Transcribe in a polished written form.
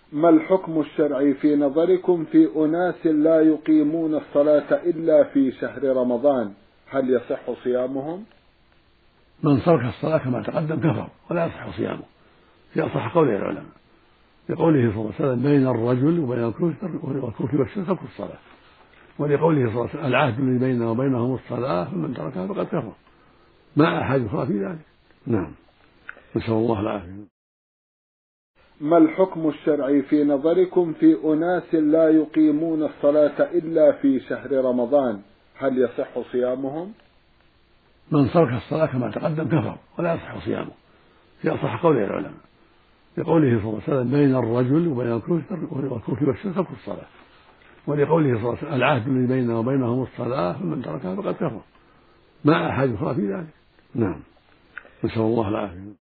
ما الحكم الشرعي في نظركم في أناس لا يقيمون الصلاة إلا في شهر رمضان، هل يصح صيامهم؟ من ترك الصلاة كما تقدم كفر ولا يصح صيامه، في أصح قول العلماء، لقوله صلى الله عليه وسلم بين الرجل وبين الكفر والشرك ترك الصلاة، ولقوله صلى الله عليه وسلم العهد الذي بيننا وبينهم الصلاة فمن تركها فقد كفر، ما أحد أخرى في ذلك. نعم، نسأل الله العافية. ما الحكم الشرعي في نظركم في أناس لا يقيمون الصلاة إلا في شهر رمضان، هل يصح صيامهم؟ من ترك الصلاة كما تقدم كفر ولا يصح صيامه، في أصح قول العلماء، لقوله صلى الله عليه وسلم بين الرجل وبين الكفر والشرك ترك الصلاة، ولقوله صلى الله عليه وسلم العهد الذي بيننا وبينهم الصلاة فمن تركها فقد كفر، ما أحد أخرى في ذلك. نعم، نسأل الله العافية.